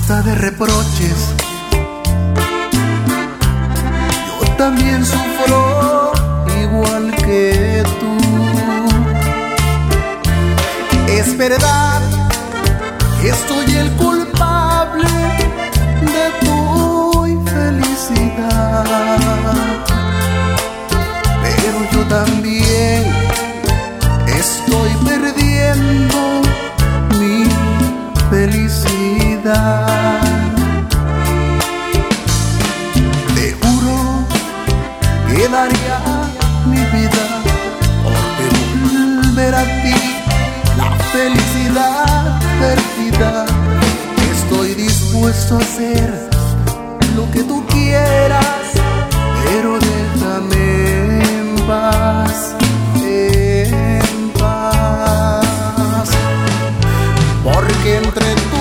basta de reproches, yo también sufro igual que tú. Es verdad que soy el culpable de tu infelicidad, pero yo también estoy perdiendo mi felicidad. Te juro que daría mi vida por devolver a ti la felicidad perdida. Estoy dispuesto a hacer lo que tú quieras, pero déjame en paz, en paz, porque entre tú